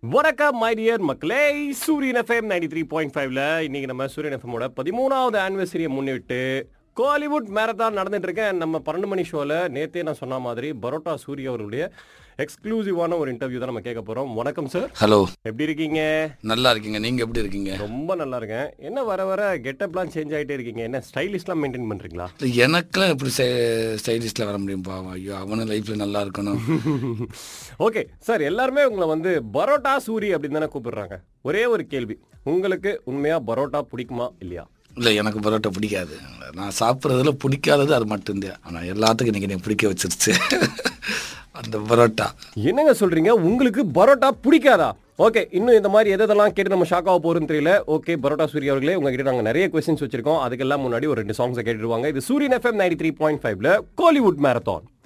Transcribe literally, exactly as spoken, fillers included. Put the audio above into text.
வணக்கம் my dear மக்களே, சூரியன் எஃப்எம் நைன்டி த்ரீ பாயிண்ட் ஃபைவ்ல இன்னைக்கு நம்ம சூரியன் எஃப்எம்மோட பதிமூணாவது ஆனிவர்சரியை முன்னிட்டு கோலிவுட் மேரத்தான் நடந்துட்டு இருக்கேன். நம்ம பன்னெண்டு மணி ஷோவில் நேற்றே நான் சொன்ன மாதிரி பரோட்டா சூரிய அவர்களுடைய எக்ஸ்க்ளூசிவான ஒரு இன்டர்வியூ தான் நம்ம கேட்க போகிறோம். வணக்கம் சார். ஹலோ, எப்படி இருக்கீங்க? நல்லா இருக்கீங்க. நீங்கள் எப்படி இருக்கீங்க? ரொம்ப நல்லா இருக்கேன். என்ன வர வர கெட்டப்லாம் சேஞ்ச் ஆகிட்டே இருக்கீங்க, என்ன ஸ்டைலிஷ்லாம் மெயின்டைன் பண்ணுறீங்களா? எனக்குலாம் எப்படி ஸ்டைலிஷ்டில் வர முடியும் பாவம். ஐயோ, அவனும் லைஃப்பில் நல்லா இருக்கணும். ஓகே சார், எல்லாருமே உங்களை வந்து பரோட்டா சூரி அப்படின்னு தானே கூப்பிடுறாங்க. ஒரே ஒரு கேள்வி, உங்களுக்கு உண்மையாக பரோட்டா பிடிக்குமா இல்லையா? இல்லை, எனக்கு பரோட்டா பிடிக்காது. நான் சாப்பிட்றதுல பிடிக்காதது அது மட்டும்தான். ஆனால் எல்லாத்துக்கும் இன்றைக்கி எனக்கு பிடிக்க வச்சிருச்சு அந்த பரோட்டா. என்னங்க சொல்கிறீங்க, உங்களுக்கு பரோட்டா பிடிக்காதா? ஓகே, இன்னும் இந்த மாதிரி எதெல்லாம் கேட்டு நம்ம ஷாக் ஆக போகிறோன்னு தெரியல. ஓகே, பரோட்டா சூரிய அவர்களே, உங்ககிட்ட நாங்கள் நிறைய கொஸ்டின்ஸ் வச்சிருக்கோம். அதுக்கெல்லாம் முன்னாடி ஒரு ரெண்டு சாங்ஸை கேட்டுருவாங்க. இது சூரியன் எஃப்எம் நைன்டி த்ரீ பாயிண்ட் ஃபைவ்ல கோலிவுட் மேரத்தான்.